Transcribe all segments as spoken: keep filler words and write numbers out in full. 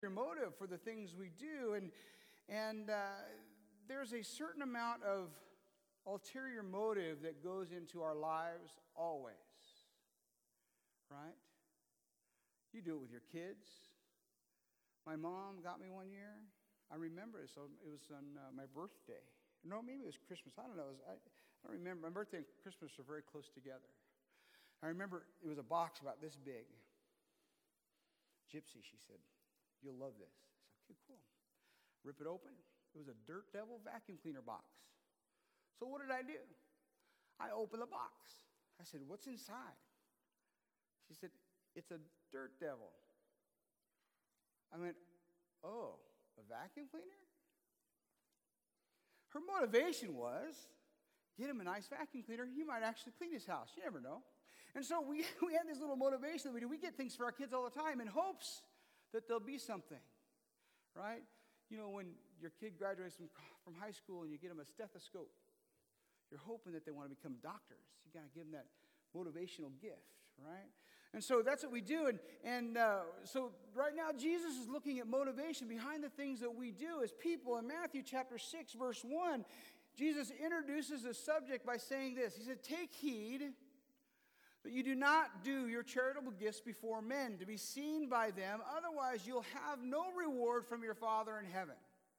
Your motive for the things we do, and and uh, there's a certain amount of ulterior motive that goes into our lives always, right? You do it with your kids. My mom got me one year. I remember it. So it was on uh, my birthday. No, maybe it was Christmas. I don't know. It was, I, I don't remember. My birthday and Christmas are very close together. I remember it was a box about this big. Gypsy, she said, "You'll love this." I said, "Okay, cool." Rip it open. It was a Dirt Devil vacuum cleaner box. So what did I do? I opened the box. I said, "What's inside?" She said, "It's a Dirt Devil." I went, "Oh, a vacuum cleaner?" Her motivation was, get him a nice vacuum cleaner. He might actually clean his house. You never know. And so we, we had this little motivation that we do. We get things for our kids all the time in hopes that there'll be something, right? You know, when your kid graduates from, from high school and you get them a stethoscope, you're hoping that they want to become doctors. You got to give them that motivational gift, right? And so that's what we do. And, and uh, so right now, Jesus is looking at motivation behind the things that we do as people. In Matthew chapter six, verse one, Jesus introduces the subject by saying this. He said, "Take heed that you do not do your charitable gifts before men to be seen by them. Otherwise, you'll have no reward from your Father in heaven."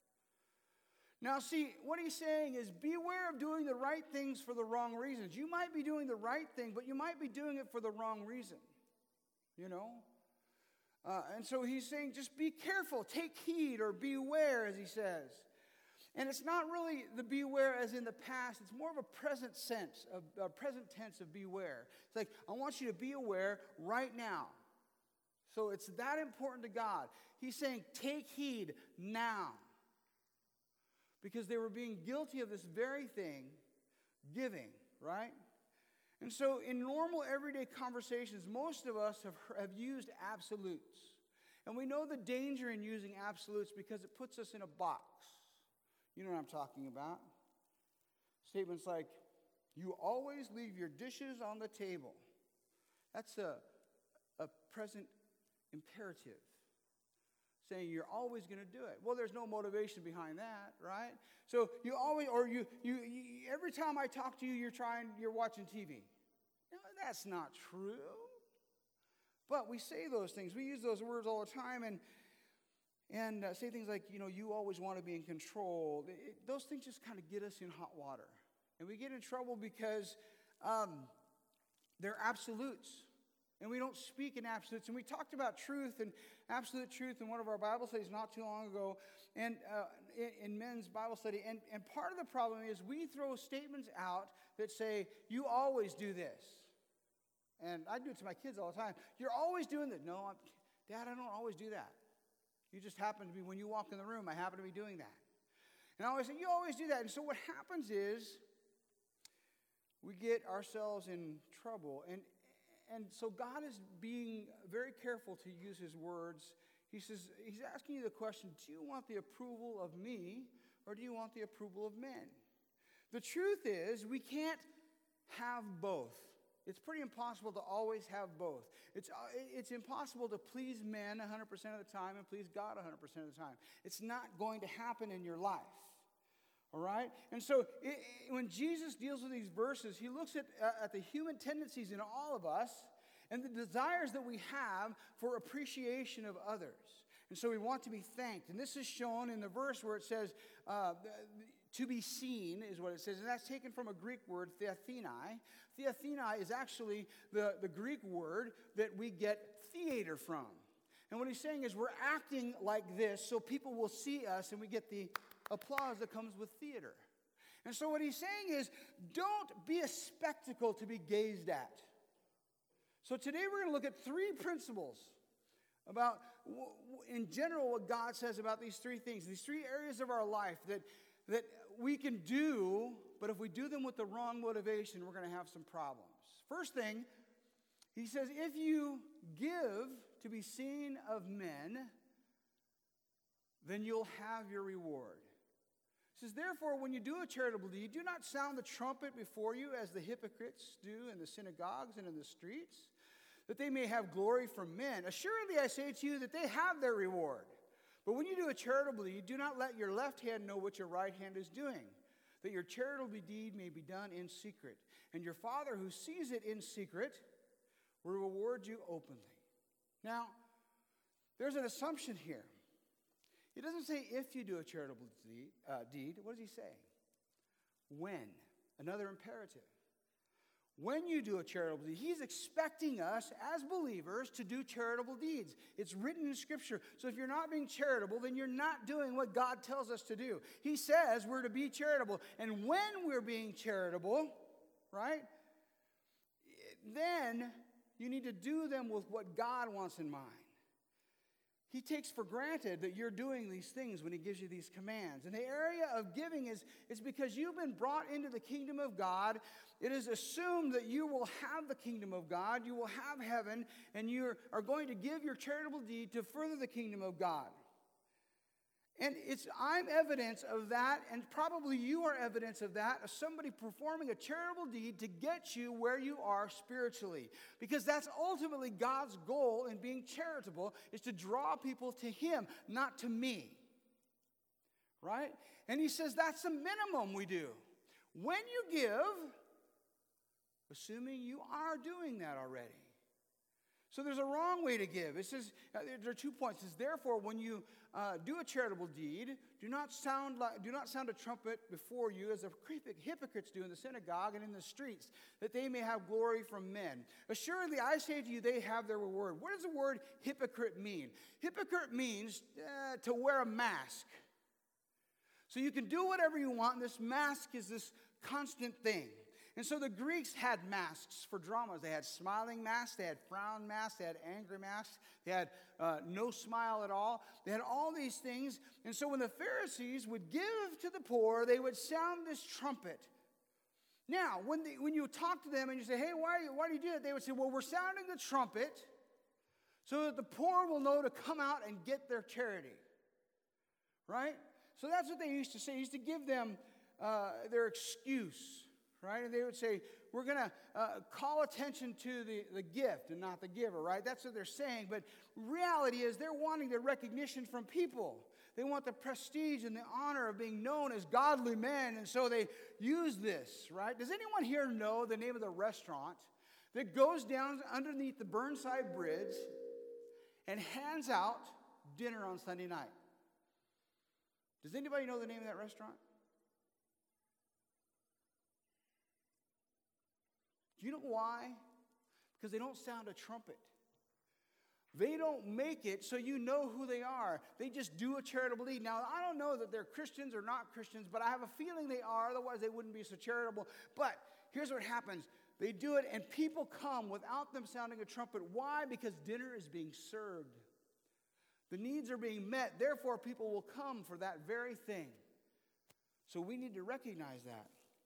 Now, see, what he's saying is beware of doing the right things for the wrong reasons. You might be doing the right thing, but you might be doing it for the wrong reason, you know? Uh, and so he's saying just be careful, take heed, or beware, as he says. And it's not really the beware as in the past. It's more of a present sense, a, a present tense of beware. It's like, I want you to be aware right now. So it's that important to God. He's saying, take heed now. Because they were being guilty of this very thing, giving, right? And so in normal everyday conversations, most of us have, have used absolutes. And we know the danger in using absolutes because it puts us in a box. You know what I'm talking about. Statements like, "You always leave your dishes on the table." That's a, a present imperative, saying you're always going to do it. Well, there's no motivation behind that, right? So you always, or you, you, you every time I talk to you, you're trying, you're watching T V. No, that's not true. But we say those things. We use those words all the time, and and uh, say things like, you know, you always want to be in control. It, it, those things just kind of get us in hot water. And we get in trouble because um, they're absolutes. And we don't speak in absolutes. And we talked about truth and absolute truth in one of our Bible studies not too long ago, and uh, in, in men's Bible study. And, and part of the problem is we throw statements out that say, you always do this. And I do it to my kids all the time. You're always doing this. No, I'm, Dad, I don't always do that. You just happen to be, when you walk in the room, I happen to be doing that. And I always say, you always do that. And so what happens is we get ourselves in trouble. And And so God is being very careful to use his words. He says, he's asking you the question, do you want the approval of me or do you want the approval of men? The truth is, we can't have both. It's pretty impossible to always have both. It's, it's impossible to please men one hundred percent of the time and please God one hundred percent of the time. It's not going to happen in your life. All right? And so it, it, when Jesus deals with these verses, he looks at, uh, at the human tendencies in all of us and the desires that we have for appreciation of others. And so we want to be thanked. And this is shown in the verse where it says, uh, to be seen is what it says. And that's taken from a Greek word, theathenai. Theathenai is actually the, the Greek word that we get theater from. And what he's saying is we're acting like this so people will see us and we get the applause that comes with theater. And so what he's saying is, don't be a spectacle to be gazed at. So today we're going to look at three principles about, in general, what God says about these three things, these three areas of our life that, that we can do, but if we do them with the wrong motivation, we're going to have some problems. First thing, he says, if you give to be seen of men, then you'll have your reward. It says, therefore, when you do a charitable deed, do not sound the trumpet before you as the hypocrites do in the synagogues and in the streets, that they may have glory from men. Assuredly, I say to you that they have their reward. But when you do a charitable deed, do not let your left hand know what your right hand is doing, that your charitable deed may be done in secret. And your Father who sees it in secret will reward you openly. Now, there's an assumption here. He doesn't say if you do a charitable deed. Uh, deed. What does he say? When. Another imperative. When you do a charitable deed, he's expecting us as believers to do charitable deeds. It's written in Scripture. So if you're not being charitable, then you're not doing what God tells us to do. He says we're to be charitable. And when we're being charitable, right, then you need to do them with what God wants in mind. He takes for granted that you're doing these things when he gives you these commands. And the area of giving is, is because you've been brought into the kingdom of God. It is assumed that you will have the kingdom of God, you will have heaven, and you are going to give your charitable deed to further the kingdom of God. And it's I'm evidence of that, and probably you are evidence of that, of somebody performing a charitable deed to get you where you are spiritually. Because that's ultimately God's goal in being charitable, is to draw people to him, not to me. Right? And he says that's the minimum we do. When you give, assuming you are doing that already. So there's a wrong way to give. It says, uh, there are two points. It says, therefore, when you uh, do a charitable deed, do not sound like, do not sound a trumpet before you, as the hypocrites do in the synagogue and in the streets, that they may have glory from men. Assuredly, I say to you, they have their reward. What does the word hypocrite mean? Hypocrite means uh, to wear a mask. So you can do whatever you want, and this mask is this constant thing. And so the Greeks had masks for dramas. They had smiling masks, they had frown masks, they had angry masks, they had uh, no smile at all. They had all these things. And so when the Pharisees would give to the poor, they would sound this trumpet. Now, when, they, when you talk to them and you say, hey, why, why do you do that? They would say, well, we're sounding the trumpet so that the poor will know to come out and get their charity. Right? So that's what they used to say. They used to give them uh, their excuse. Right? And they would say, we're going to uh, call attention to the, the gift and not the giver, right? That's what they're saying. But reality is they're wanting the recognition from people. They want the prestige and the honor of being known as godly men. And so they use this, right? Does anyone here know the name of the restaurant that goes down underneath the Burnside Bridge and hands out dinner on Sunday night? Does anybody know the name of that restaurant? Do you know why? Because they don't sound a trumpet. They don't make it so you know who they are. They just do a charitable deed. Now, I don't know that they're Christians or not Christians, but I have a feeling they are. Otherwise, they wouldn't be so charitable. But here's what happens. They do it, and people come without them sounding a trumpet. Why? Because dinner is being served. The needs are being met. Therefore, people will come for that very thing. So we need to recognize that.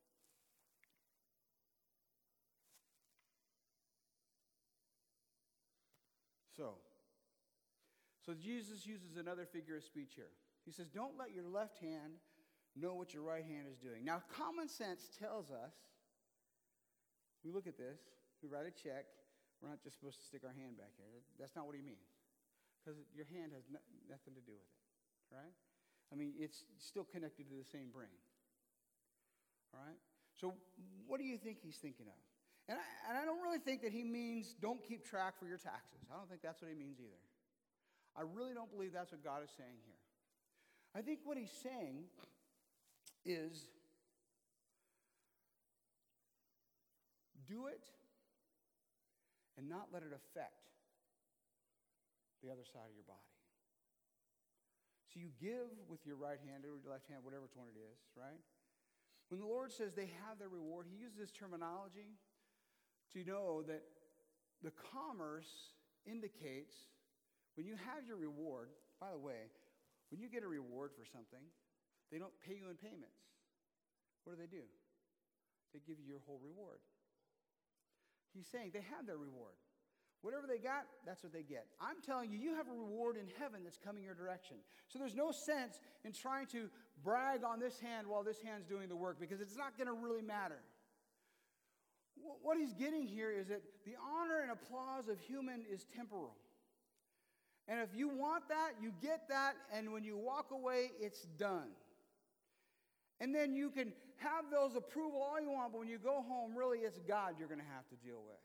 So, so Jesus uses another figure of speech here. He says, don't let your left hand know what your right hand is doing. Now, common sense tells us, we look at this, we write a check, we're not just supposed to stick our hand back here. That's not what he means. Because your hand has no, nothing to do with it, right? I mean, it's still connected to the same brain, all right? So what do you think he's thinking of? And I, and I don't really think that he means don't keep track for your taxes. I don't think that's what he means either. I really don't believe that's what God is saying here. I think what he's saying is do it and not let it affect the other side of your body. So you give with your right hand or your left hand, whatever one it is, right? When the Lord says they have their reward, he uses this terminology to know that the commerce indicates when you have your reward. By the way, when you get a reward for something, they don't pay you in payments. What do they do? They give you your whole reward. He's saying they have their reward. Whatever they got, that's what they get. I'm telling you, you have a reward in heaven that's coming your direction. So there's no sense in trying to brag on this hand while this hand's doing the work, because it's not going to really matter. What he's getting here is that the honor and applause of human is temporal. And if you want that, you get that, and when you walk away, it's done. And then you can have those approval all you want, but when you go home, really it's God you're going to have to deal with.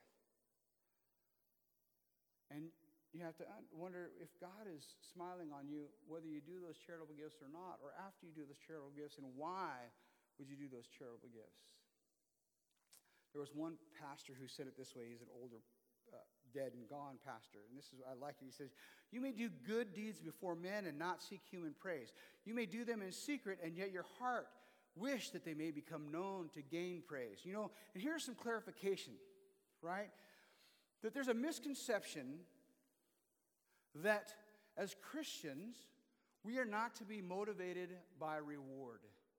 And you have to wonder if God is smiling on you, whether you do those charitable gifts or not, or after you do those charitable gifts, and why would you do those charitable gifts? There was one pastor who said it this way. He's an older, uh, dead and gone pastor. And this is, I like it. He says, you may do good deeds before men and not seek human praise. You may do them in secret, and yet your heart wish that they may become known to gain praise. You know, and here's some clarification, right? That there's a misconception that as Christians, we are not to be motivated by reward.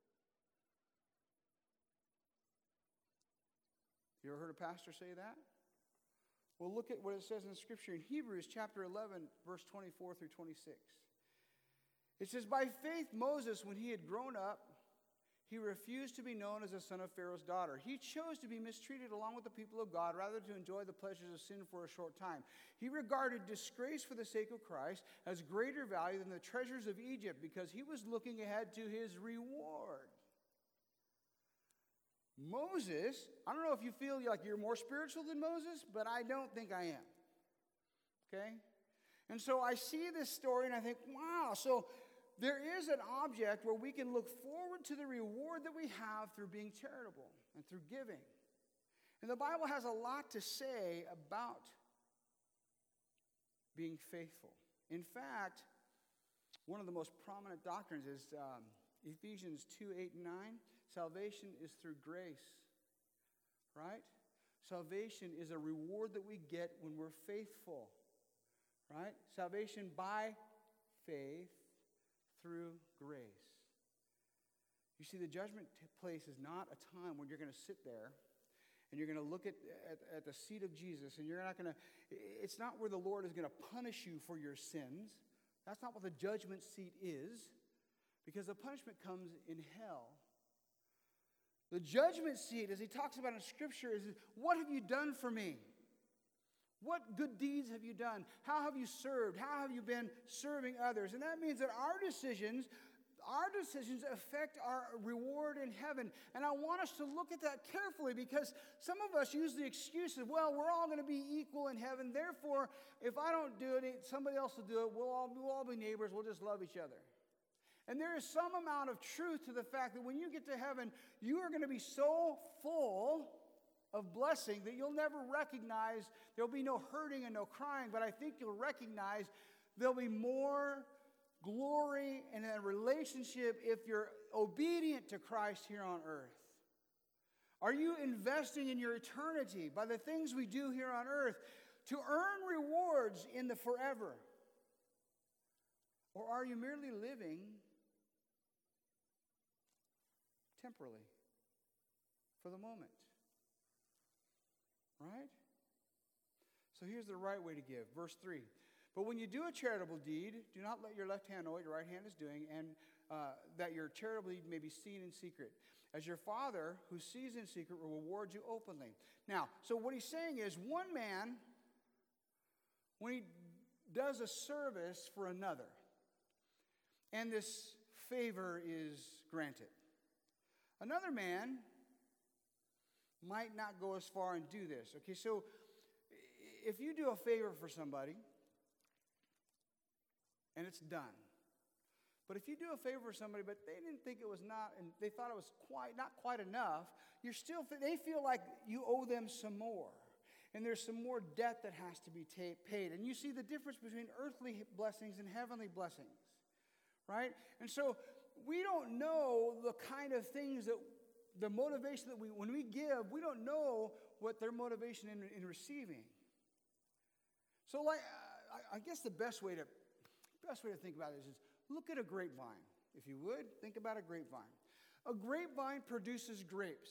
You ever heard a pastor say that? Well, look at what it says in Scripture in Hebrews chapter eleven, verse twenty-four through twenty-six. It says, by faith Moses, when he had grown up, he refused to be known as the son of Pharaoh's daughter. He chose to be mistreated along with the people of God rather to enjoy the pleasures of sin for a short time. He regarded disgrace for the sake of Christ as greater value than the treasures of Egypt because he was looking ahead to his reward. Moses, I don't know if you feel like you're more spiritual than Moses, but I don't think I am. Okay? And so I see this story and I think, wow, so there is an object where we can look forward to the reward that we have through being charitable and through giving. And the Bible has a lot to say about being faithful. In fact, one of the most prominent doctrines is um, Ephesians two, eight, and nine. Salvation is through grace, right? Salvation is a reward that we get when we're faithful, right? Salvation by faith through grace. You see, the judgment place is not a time when you're going to sit there and you're going to look at, at, at the seat of Jesus and you're not going to, it's not where the Lord is going to punish you for your sins. That's not what the judgment seat is, because the punishment comes in hell. The judgment seat, as he talks about in Scripture, is what have you done for me? What good deeds have you done? How have you served? How have you been serving others? And that means that our decisions, our decisions affect our reward in heaven. And I want us to look at that carefully, because some of us use the excuse of, well, we're all going to be equal in heaven. Therefore, if I don't do it, somebody else will do it. We'll all, we'll all be neighbors. We'll just love each other. And there is some amount of truth to the fact that when you get to heaven, you are going to be so full of blessing that you'll never recognize, there'll be no hurting and no crying, but I think you'll recognize there'll be more glory and a relationship if you're obedient to Christ here on earth. Are you investing in your eternity by the things we do here on earth to earn rewards in the forever? Or are you merely living temporally, for the moment? Right? So here's the right way to give. Verse three. But when you do a charitable deed, do not let your left hand know what your right hand is doing, and uh, that your charitable deed may be seen in secret. As your Father who sees in secret will reward you openly. Now, so what he's saying is, one man, when he does a service for another, and this favor is granted, another man might not go as far and do this. Okay, so if you do a favor for somebody and it's done, but if you do a favor for somebody but they didn't think it was not, and they thought it was quite not quite enough, you're still they feel like you owe them some more, and there's some more debt that has to be ta- paid. And you see the difference between earthly blessings and heavenly blessings, right? And so we don't know the kind of things that the motivation that we, when we give, we don't know what their motivation in, in receiving. So, like, I, I guess the best way to best way to think about it is, is look at a grapevine. If you would, think about a grapevine. A grapevine produces grapes.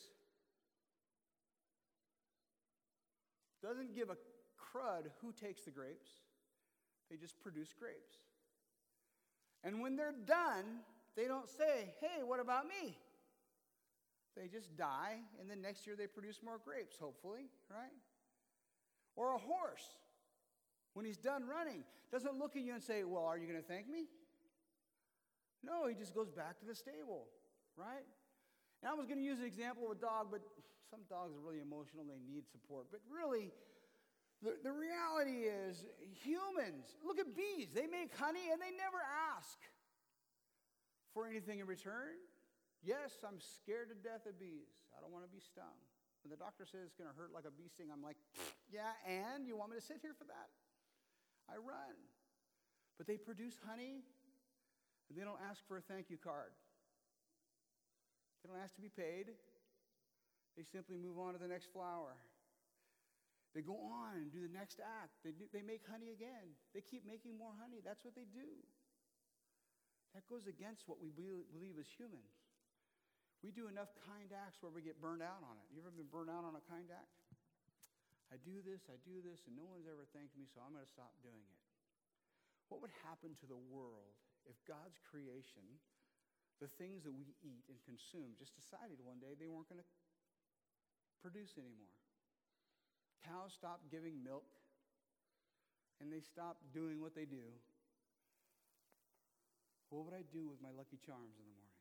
Doesn't give a crud who takes the grapes. They just produce grapes. And when they're done, they don't say, hey, what about me? They just die, and then next year they produce more grapes, hopefully, right? Or a horse. When he's done running, doesn't look at you and say, well, are you going to thank me? No, he just goes back to the stable, right? And I was going to use an example of a dog, but some dogs are really emotional. They need support. But really, the, the reality is humans, look at bees. They make honey and they never ask for anything in return. Yes, I'm scared to death of bees. I don't want to be stung. When the doctor says it's going to hurt like a bee sting, I'm like, yeah, and you want me to sit here for that? I run. But they produce honey, and they don't ask for a thank you card. They don't ask to be paid. They simply move on to the next flower. They go on and do the next act. They, do, they make honey again. They keep making more honey. That's what they do. That goes against what we believe as humans. We do enough kind acts where we get burned out on it. You ever been burned out on a kind act? I do this, I do this, and no one's ever thanked me, so I'm going to stop doing it. What would happen to the world if God's creation, the things that we eat and consume, just decided one day they weren't going to produce anymore? Cows stopped giving milk, and they stopped doing what they do. What would I do with my Lucky Charms in the morning?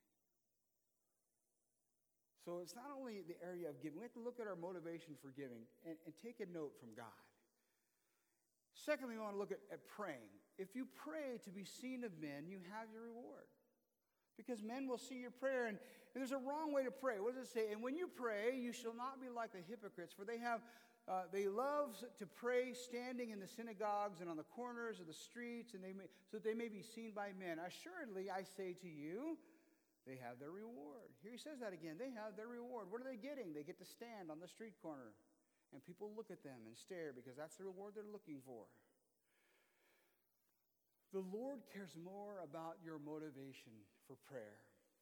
So it's not only the area of giving. We have to look at our motivation for giving and, and take a note from God. Secondly, we want to look at, at praying. If you pray to be seen of men, you have your reward. Because men will see your prayer, and, and there's a wrong way to pray. What does it say? And when you pray, you shall not be like the hypocrites, for they have uh, they love to pray standing in the synagogues and on the corners of the streets, and they may, so that they may be seen by men. Assuredly, I say to you, they have their reward. Here he says that again. They have their reward. What are they getting? They get to stand on the street corner, and people look at them and stare because that's the reward they're looking for. The Lord cares more about your motivation for prayer.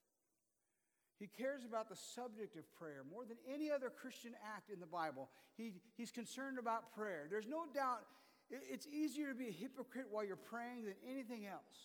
He cares about the subject of prayer more than any other Christian act in the Bible. He, he's concerned about prayer. There's no doubt it's easier to be a hypocrite while you're praying than anything else.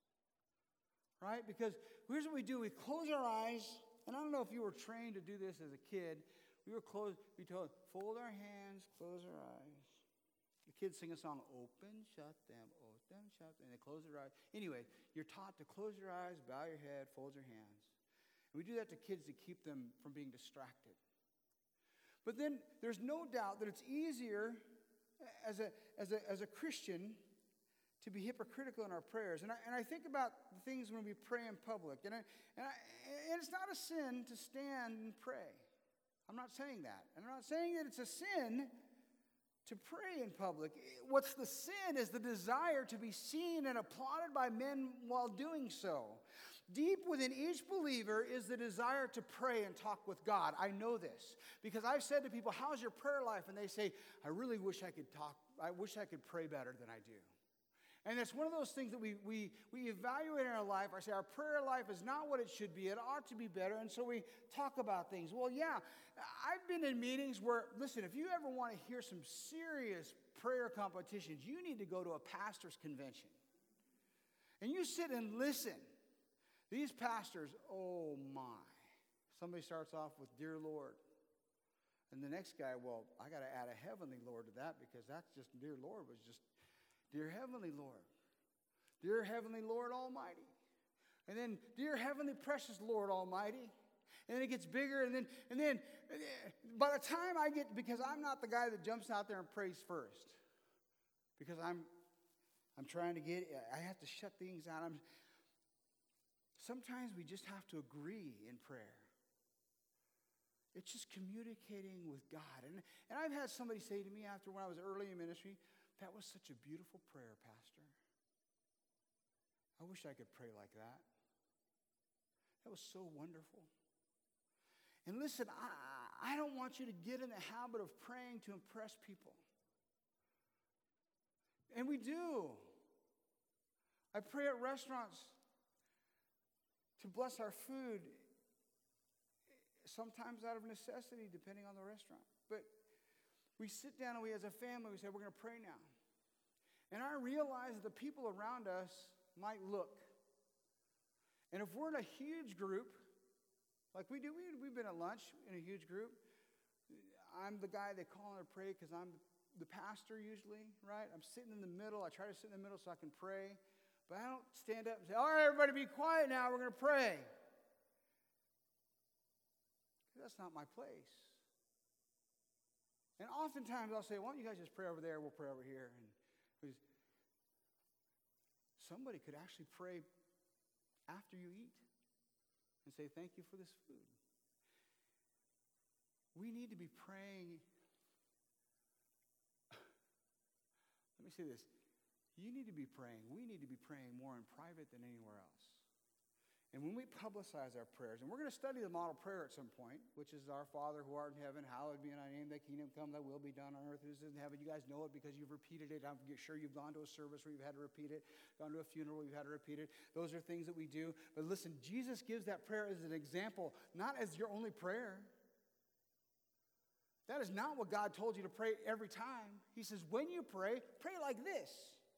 Right? Because here's what we do. We close our eyes. And I don't know if you were trained to do this as a kid. We were closed. We told, fold our hands, close our eyes. The kids sing a song, open, shut them, open, shut them. And they close their eyes. Anyway, you're taught to close your eyes, bow your head, fold your hands. And we do that to kids to keep them from being distracted. But then there's no doubt that it's easier as a, as a, as a Christian to be hypocritical in our prayers. And I, and I think about the things when we pray in public. And, I, and, I, and it's not a sin to stand and pray. I'm not saying that. And I'm not saying that it's a sin to pray in public. What's the sin is the desire to be seen and applauded by men while doing so. Deep within each believer is the desire to pray and talk with God. I know this because I've said to people, how's your prayer life? And they say, I really wish I could talk. I wish I could pray better than I do. And it's one of those things that we, we, we evaluate in our life. I say our prayer life is not what it should be. It ought to be better. And so we talk about things. Well, yeah, I've been in meetings where, listen, if you ever want to hear some serious prayer competitions, you need to go to a pastor's convention. And you sit and listen. These pastors, oh my. Somebody starts off with, Dear Lord. And the next guy, well, I got to add a Heavenly Lord to that because that's just, Dear Lord was just, Dear Heavenly Lord, Dear Heavenly Lord Almighty. And then, Dear Heavenly Precious Lord Almighty. And then it gets bigger, and then, and then by the time I get, because I'm not the guy that jumps out there and prays first. Because I'm I'm trying to get, I have to shut things out. I'm, sometimes we just have to agree in prayer. It's just communicating with God. And, and I've had somebody say to me after when I was early in ministry, that was such a beautiful prayer, Pastor. I wish I could pray like that. That was so wonderful. And listen, I, I don't want you to get in the habit of praying to impress people. And we do. I pray at restaurants to bless our food, sometimes out of necessity, depending on the restaurant. But we sit down and we, as a family, we say, we're going to pray now. And I realize that the people around us might look. And if we're in a huge group, like we do, we, we've been at lunch in a huge group. I'm the guy they call in to pray because I'm, the pastor usually, right? I'm sitting in the middle. I try to sit in the middle so I can pray. But I don't stand up and say, all right, everybody be quiet now. We're going to pray. That's not my place. And oftentimes I'll say, why don't you guys just pray over there? We'll pray over here. And somebody could actually pray after you eat and say, thank you for this food. We need to be praying. Let me say this. You need to be praying. We need to be praying more in private than anywhere else. And when we publicize our prayers, and we're going to study the model prayer at some point, which is our Father who art in heaven, hallowed be thy name, thy kingdom come, thy will be done on earth as it is in heaven. You guys know it because you've repeated it. I'm sure you've gone to a service where you've had to repeat it, gone to a funeral where you've had to repeat it. Those are things that we do. But listen, Jesus gives that prayer as an example, not as your only prayer. That is not what God told you to pray every time. He says, when you pray, pray like this.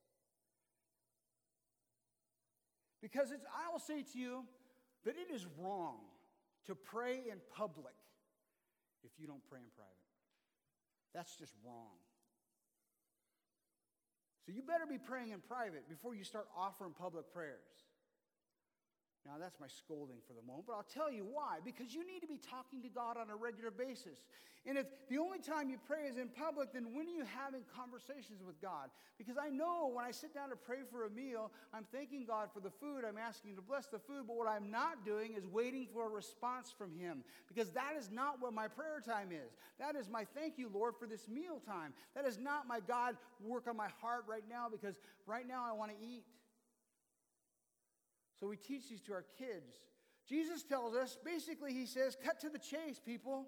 Because it's, I will say to you that it is wrong to pray in public if you don't pray in private. That's just wrong. So you better be praying in private before you start offering public prayers. Now, that's my scolding for the moment, but I'll tell you why. Because you need to be talking to God on a regular basis. And if the only time you pray is in public, then when are you having conversations with God? Because I know when I sit down to pray for a meal, I'm thanking God for the food. I'm asking Him to bless the food. But what I'm not doing is waiting for a response from Him. Because that is not what my prayer time is. That is my thank you, Lord, for this meal time. That is not my God, work on my heart right now, because right now I want to eat. So we teach these to our kids. Jesus tells us, basically he says, cut to the chase, people.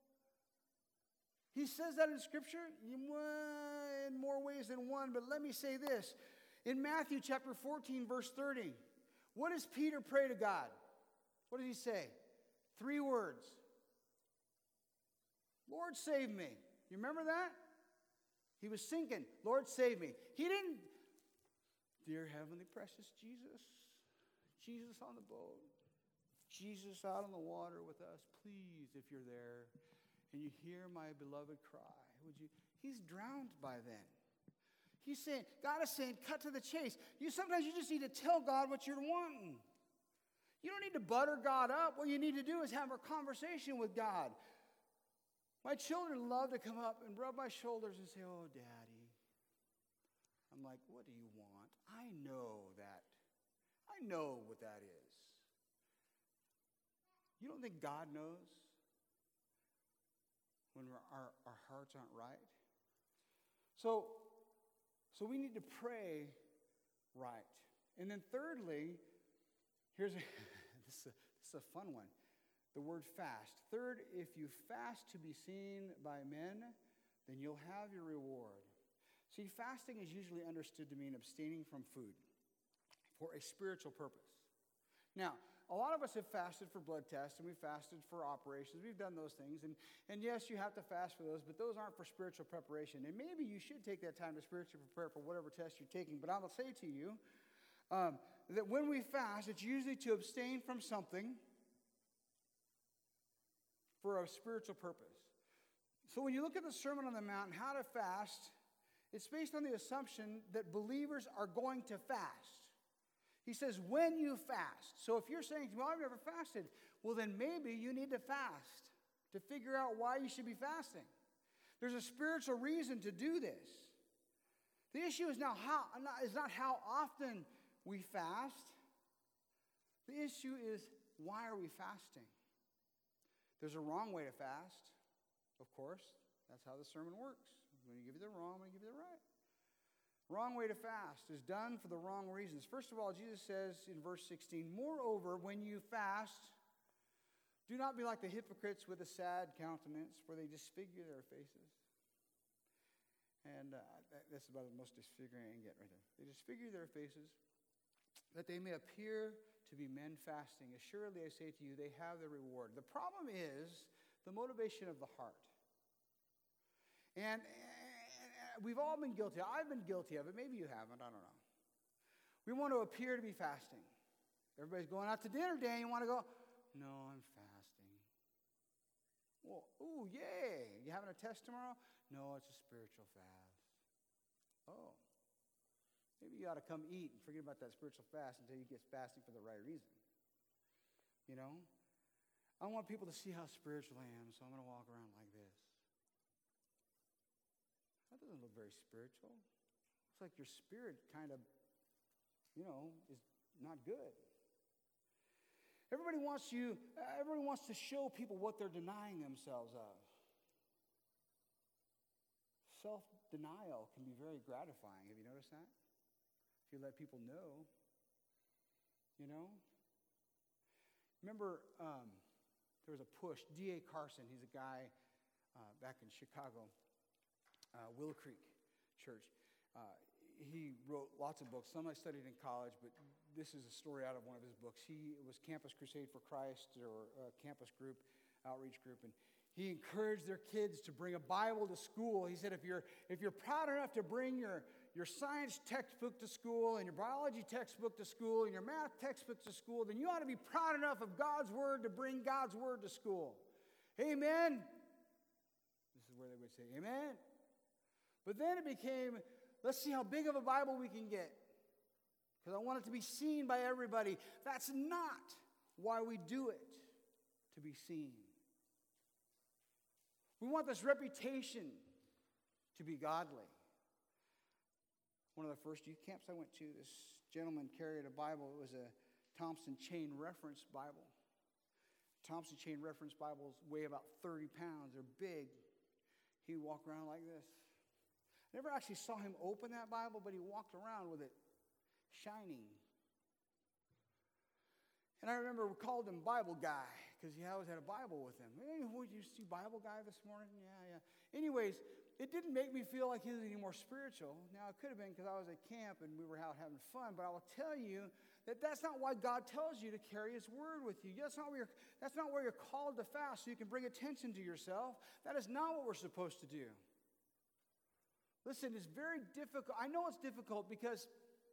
He says that in Scripture in more ways than one, but let me say this. In Matthew chapter fourteen, verse thirty, what does Peter pray to God? What does he say? Three words. Lord, save me. You remember that? He was sinking. Lord, save me. He didn't, dear heavenly precious Jesus, Jesus on the boat, Jesus out on the water with us, please, if you're there, and you hear my beloved cry, would you? He's drowned by then. He's saying, God is saying, cut to the chase. You sometimes you just need to tell God what you're wanting. You don't need to butter God up. What you need to do is have a conversation with God. My children love to come up and rub my shoulders and say, oh, Daddy. I'm like, what do you want? I know that. I know what that is. You don't think God knows when we're, our, our hearts aren't right? So, so we need to pray right. And then thirdly, here's a, this, is a, this is a fun one. The word fast. Third, if you fast to be seen by men, then you'll have your reward. See, fasting is usually understood to mean abstaining from food for a spiritual purpose. Now, a lot of us have fasted for blood tests, and we've fasted for operations. We've done those things. And, and yes, you have to fast for those, but those aren't for spiritual preparation. And maybe you should take that time to spiritually prepare for whatever test you're taking. But I will say to you um, that when we fast, it's usually to abstain from something for a spiritual purpose. So when you look at the Sermon on the Mount and how to fast, it's based on the assumption that believers are going to fast. He says, when you fast. So if you're saying, well, I've never fasted, well, then maybe you need to fast to figure out why you should be fasting. There's a spiritual reason to do this. The issue is, now how, is not how often we fast. The issue is, why are we fasting? There's a wrong way to fast, of course. That's how the sermon works. I'm going to give you the wrong, I'm going to give you the right. Wrong way to fast is done for the wrong reasons. First of all, Jesus says in verse sixteen, moreover, when you fast, do not be like the hypocrites with a sad countenance, for they disfigure their faces. And uh, that's about the most disfiguring I can get right there. They disfigure their faces, that they may appear to be men fasting. Assuredly, I say to you, they have their reward. The problem is the motivation of the heart. And we've all been guilty. I've been guilty of it. Maybe you haven't. I don't know. We want to appear to be fasting. Everybody's going out to dinner day. And you want to go, no, I'm fasting. Well, ooh, yay. You having a test tomorrow? No, it's a spiritual fast. Oh, maybe you ought to come eat and forget about that spiritual fast until you get fasting for the right reason. You know? I want people to see how spiritual I am, so I'm going to walk around like this. That doesn't look very spiritual. It's like your spirit kind of, you know, is not good. Everybody wants you, everybody wants to show people what they're denying themselves of. Self-denial can be very gratifying. Have you noticed that? If you let people know, you know. Remember, um, there was a push. D A Carson, he's a guy uh, back in Chicago, uh, Willow Creek Church. Uh, he wrote lots of books. Some I studied in college, but this is a story out of one of his books. He was Campus Crusade for Christ, or a campus group, outreach group, and he encouraged their kids to bring a Bible to school. He said, if you're if you're proud enough to bring your, your science textbook to school, and your biology textbook to school, and your math textbook to school, then you ought to be proud enough of God's Word to bring God's Word to school. Amen? This is where they would say, amen. But then it became, let's see how big of a Bible we can get, because I want it to be seen by everybody. That's not why we do it, to be seen. We want this reputation to be godly. One of the first youth camps I went to, this gentleman carried a Bible. It was a Thompson Chain Reference Bible. Thompson Chain Reference Bibles weigh about thirty pounds. They're big. He walked around like this. I never actually saw him open that Bible, but he walked around with it shining. And I remember we called him Bible Guy, because he always had a Bible with him. Hey, would you see Bible Guy this morning? Yeah, yeah. Anyways, it didn't make me feel like he was any more spiritual. Now, it could have been because I was at camp and we were out having fun, but I will tell you that that's not why God tells you to carry His Word with you. That's not where you're, that's not where you're called to fast so you can bring attention to yourself. That is not what we're supposed to do. Listen, it's very difficult. I know it's difficult because,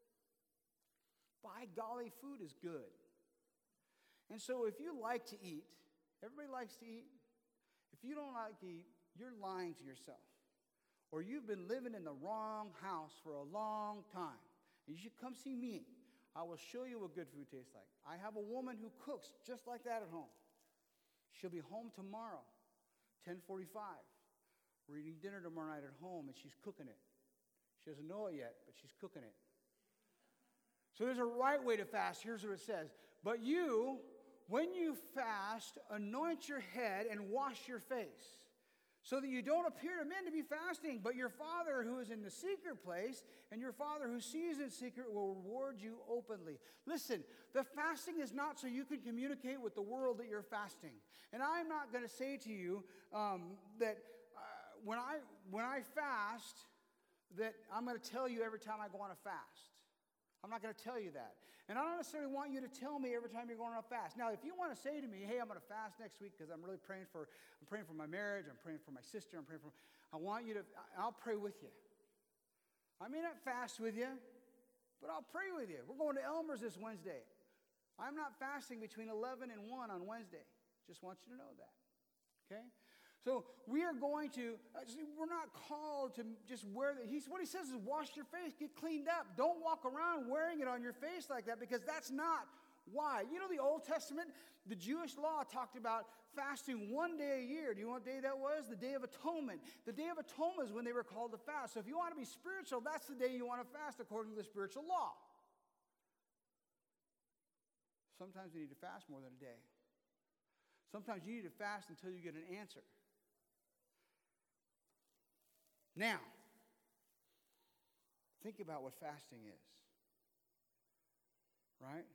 by golly, food is good. And so if you like to eat, everybody likes to eat. If you don't like to eat, you're lying to yourself. Or you've been living in the wrong house for a long time. And you should come see me. I will show you what good food tastes like. I have a woman who cooks just like that at home. She'll be home tomorrow, ten forty-five. We're eating dinner tomorrow night at home, and she's cooking it. She doesn't know it yet, but she's cooking it. So there's a right way to fast. Here's what it says. But you, when you fast, anoint your head and wash your face, so that you don't appear to men to be fasting, but your Father who is in the secret place, and your Father who sees in secret will reward you openly. Listen, the fasting is not so you can communicate with the world that you're fasting. And I'm not going to say to you um, that uh, when I when I fast, that I'm going to tell you every time I go on a fast. I'm not going to tell you that. And I don't necessarily want you to tell me every time you're going on a fast. Now, if you want to say to me, hey, I'm going to fast next week because I'm really praying for, I'm praying for my marriage, I'm praying for my sister, I'm praying for, I want you to, I'll pray with you. I may not fast with you, but I'll pray with you. We're going to Elmer's this Wednesday. I'm not fasting between eleven and one on Wednesday. Just want you to know that. Okay? So we are going to, uh, we're not called to just wear the, he's, what he says is wash your face, get cleaned up. Don't walk around wearing it on your face like that, because that's not why. You know, the Old Testament, the Jewish law talked about fasting one day a year. Do you know what day that was? The Day of Atonement. The Day of Atonement is when they were called to fast. So if you want to be spiritual, that's the day you want to fast according to the spiritual law. Sometimes you need to fast more than a day. Sometimes you need to fast until you get an answer. Now, think about what fasting is, right?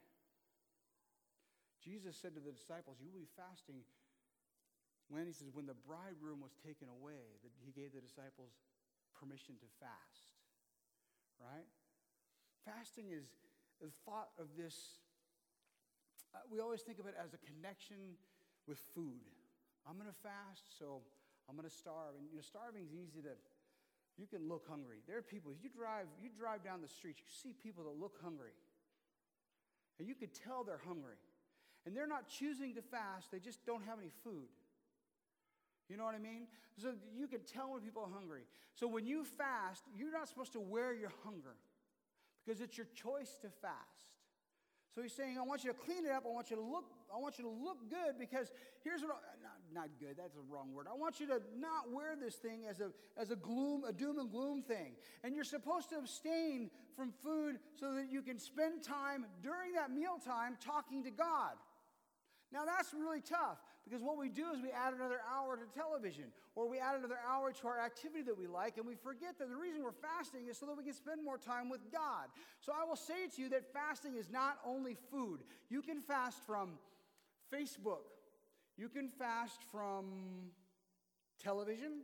Jesus said to the disciples, you will be fasting when, he says, when the bridegroom was taken away, that he gave the disciples permission to fast, right? Fasting is the thought of this, uh, we always think of it as a connection with food. I'm going to fast, so I'm going to starve. And you know, starving is easy to, you can look hungry. There are people, you drive, you drive down the street, you see people that look hungry. And you could tell they're hungry. And they're not choosing to fast, they just don't have any food. You know what I mean? So you can tell when people are hungry. So when you fast, you're not supposed to wear your hunger because it's your choice to fast. So he's saying, I want you to clean it up. I want you to look, I want you to look good because here's what, I, not, not good, that's the wrong word. I want you to not wear this thing as a, as a gloom, a doom and gloom thing. And you're supposed to abstain from food so that you can spend time during that mealtime talking to God. Now that's really tough because what we do is we add another hour to television or we add another hour to our activity that we like and we forget that the reason we're fasting is so that we can spend more time with God. So I will say to you that fasting is not only food. You can fast from Facebook. You can fast from television.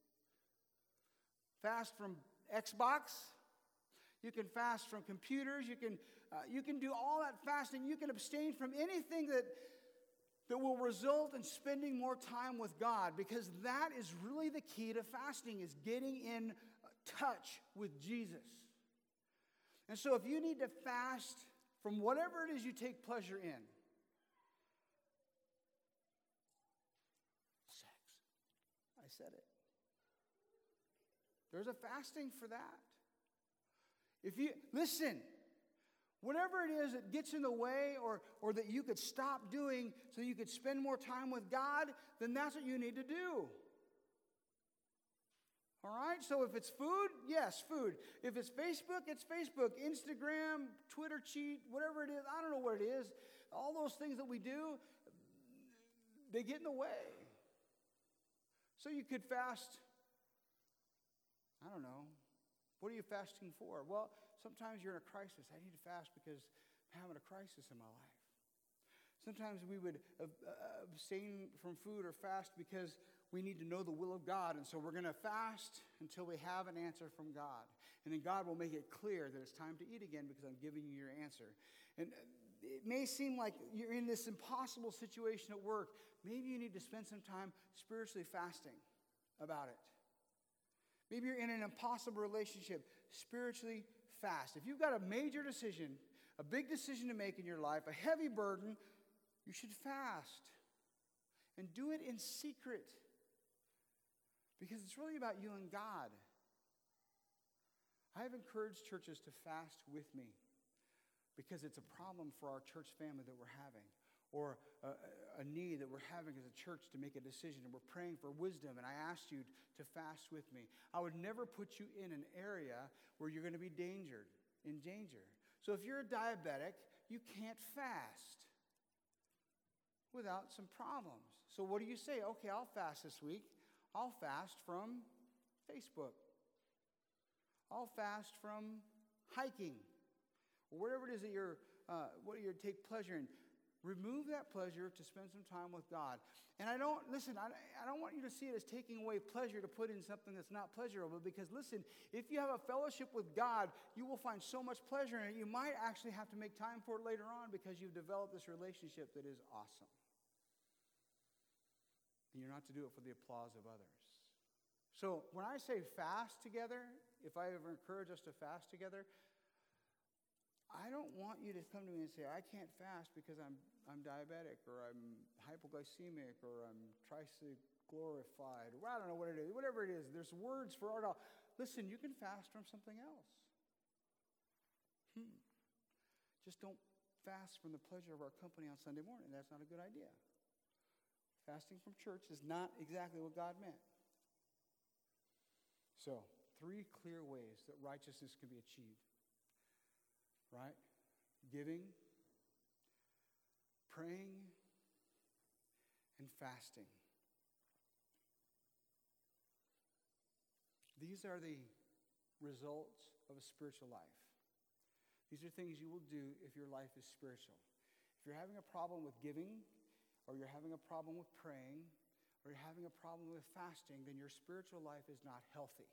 Fast from Xbox. You can fast from computers. You can, uh, you can do all that fasting. You can abstain from anything that that will result in spending more time with God because that is really the key to fasting is getting in touch with Jesus. And so if you need to fast from whatever it is you take pleasure in, sex, I said it. There's a fasting for that. If you, listen, whatever it is that gets in the way or, or that you could stop doing so you could spend more time with God, then that's what you need to do. All right? So if it's food, yes, food. If it's Facebook, it's Facebook. Instagram, Twitter cheat, whatever it is, I don't know what it is. All those things that we do, they get in the way. So you could fast, I don't know. What are you fasting for? Well, sometimes you're in a crisis. I need to fast because I'm having a crisis in my life. Sometimes we would abstain from food or fast because we need to know the will of God. And so we're going to fast until we have an answer from God. And then God will make it clear that it's time to eat again because I'm giving you your answer. And it may seem like you're in this impossible situation at work. Maybe you need to spend some time spiritually fasting about it. Maybe you're in an impossible relationship. Spiritually fast. If you've got a major decision, a big decision to make in your life, a heavy burden, you should fast. And do it in secret. Because it's really about you and God. I have encouraged churches to fast with me. Because it's a problem for our church family that we're having. Or a, a need that we're having as a church to make a decision. And we're praying for wisdom. And I asked you to fast with me. I would never put you in an area where you're going to be dangered, in danger. So if you're a diabetic, you can't fast without some problems. So what do you say? Okay, I'll fast this week. I'll fast from Facebook. I'll fast from hiking. Or whatever it is that you're, uh, what you take pleasure in. Remove that pleasure to spend some time with God. And I don't, listen, I, I don't want you to see it as taking away pleasure to put in something that's not pleasurable. Because listen, if you have a fellowship with God, you will find so much pleasure in it. You might actually have to make time for it later on because you've developed this relationship that is awesome. And you're not to do it for the applause of others. So when I say fast together, if I ever encourage us to fast together, I don't want you to come to me and say, I can't fast because I'm I'm diabetic or I'm hypoglycemic or I'm triglycerified or I don't know what it is. Whatever it is, there's words for it all. Listen, you can fast from something else. Hmm. Just don't fast from the pleasure of our company on Sunday morning. That's not a good idea. Fasting from church is not exactly what God meant. So, three clear ways that righteousness can be achieved. Right? Giving, praying, and fasting. These are the results of a spiritual life. These are things you will do if your life is spiritual. If you're having a problem with giving, or you're having a problem with praying, or you're having a problem with fasting, then your spiritual life is not healthy.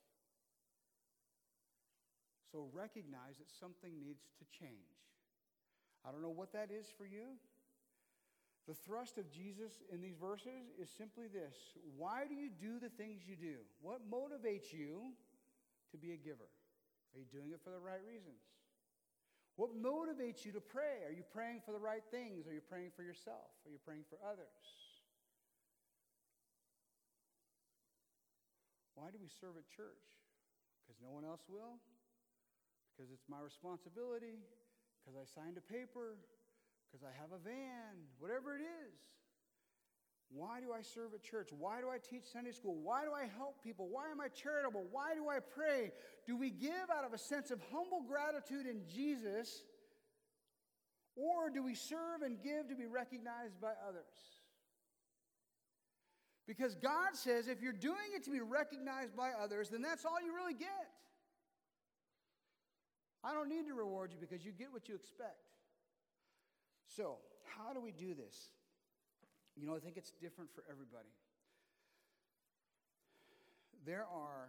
So recognize that something needs to change. I don't know what that is for you. The thrust of Jesus in these verses is simply this. Why do you do the things you do? What motivates you to be a giver? Are you doing it for the right reasons? What motivates you to pray? Are you praying for the right things? Are you praying for yourself? Are you praying for others? Why do we serve at church? Because no one else will? Because it's my responsibility? Because I signed a paper? Because I have a van? Whatever it is. Why do I serve at church? Why do I teach Sunday school? Why do I help people? Why am I charitable? Why do I pray? Do we give out of a sense of humble gratitude in Jesus? Or do we serve and give to be recognized by others? Because God says if you're doing it to be recognized by others, then that's all you really get. I don't need to reward you because you get what you expect. So, how do we do this? You know, I think it's different for everybody. There are,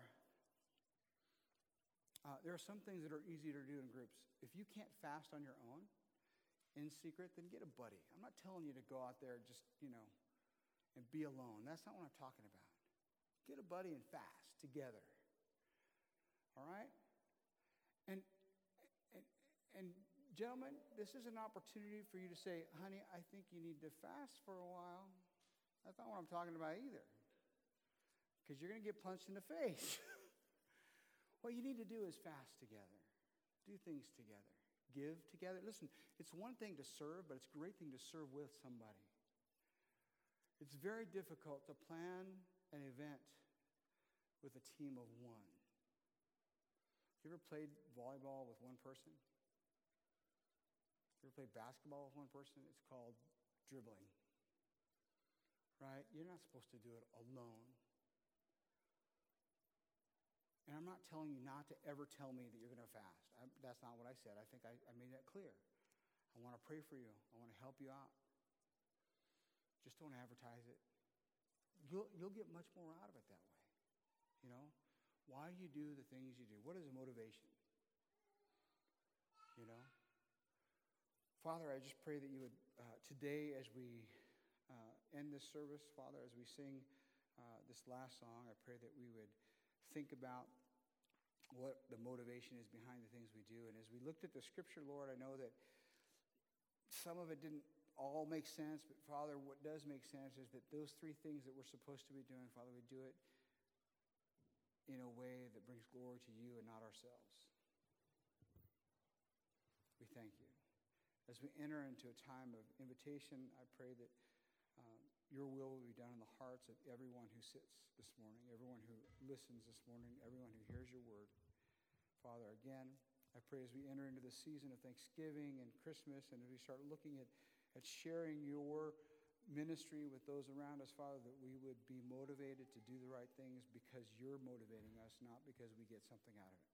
uh, there are some things that are easier to do in groups. If you can't fast on your own, in secret, then get a buddy. I'm not telling you to go out there just, you know, and be alone. That's not what I'm talking about. Get a buddy and fast together. All right? And, and, and gentlemen, this is an opportunity for you to say, honey, I think you need to fast for a while. That's not what I'm talking about either. Because you're going to get punched in the face. What you need to do is fast together. Do things together. Give together. Listen, it's one thing to serve, but it's a great thing to serve with somebody. It's very difficult to plan an event with a team of one. You ever played volleyball with one person? You ever played basketball with one person? It's called dribbling. Right? You're not supposed to do it alone. And I'm not telling you not to ever tell me that you're going to fast. I, that's not what I said. I think I, I made that clear. I want to pray for you. I want to help you out. Just don't advertise it. You'll, you'll get much more out of it that way. You know? Why you do the things you do. What is the motivation? You know? Father, I just pray that you would, uh, today as we uh, end this service, Father, as we sing uh, this last song, I pray that we would think about what the motivation is behind the things we do. And as we looked at the scripture, Lord, I know that some of it didn't all make sense, but Father, what does make sense is that those three things that we're supposed to be doing, Father, we do it in a way that brings glory to you and not ourselves. We thank you. As we enter into a time of invitation, I pray that um, your will will be done in the hearts of everyone who sits this morning, everyone who listens this morning, everyone who hears your word. Father, again, I pray as we enter into the season of Thanksgiving and Christmas, and as we start looking at, at sharing your ministry with those around us, Father, that we would be motivated to do the right things because you're motivating us, not because we get something out of it.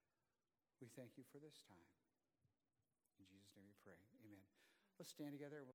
We thank you for this time. In Jesus' name we pray. Amen. Let's stand together.